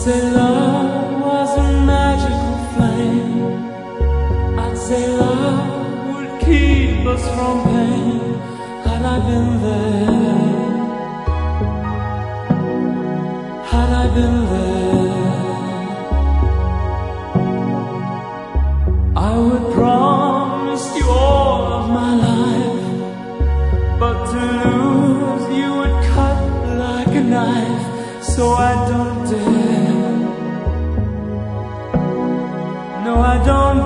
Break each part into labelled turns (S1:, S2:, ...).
S1: say love was a magical flame. I'd say love would keep us from pain. Had I been there, had I been there, I would promise you all of my life. But to lose you would cut like a knife. So I don't dare, no I don't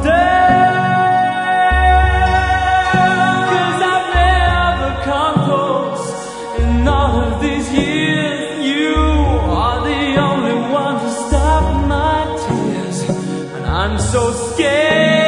S1: dare, 'cause I've never come close in all of these years. You are the only one to stop my tears, and I'm so scared.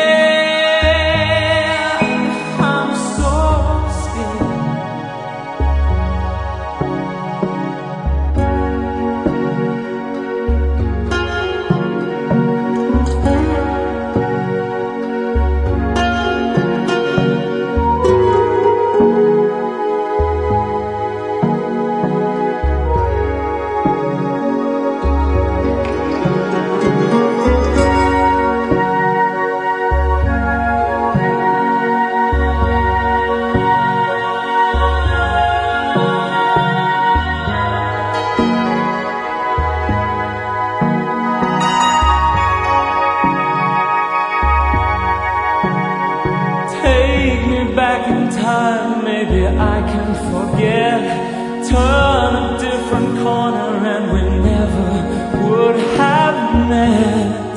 S1: Take me back in time, maybe I can forget. Turn a different corner and we never would have met.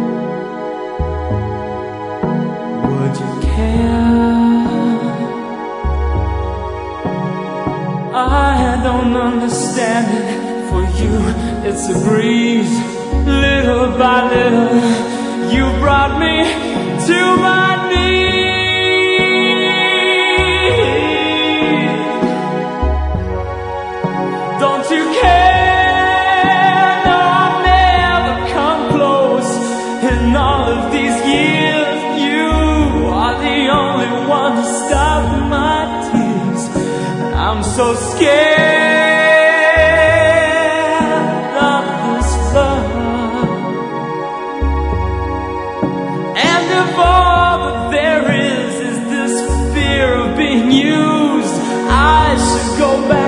S1: Would you care? I don't understand it. For you, it's a breeze. Little by little, you brought me to my knees. Don't you care? No, I've never come close in all of these years. You are the only one to stop my tears. I'm so scared of this love, and if all that there is this fear of being used, I should go back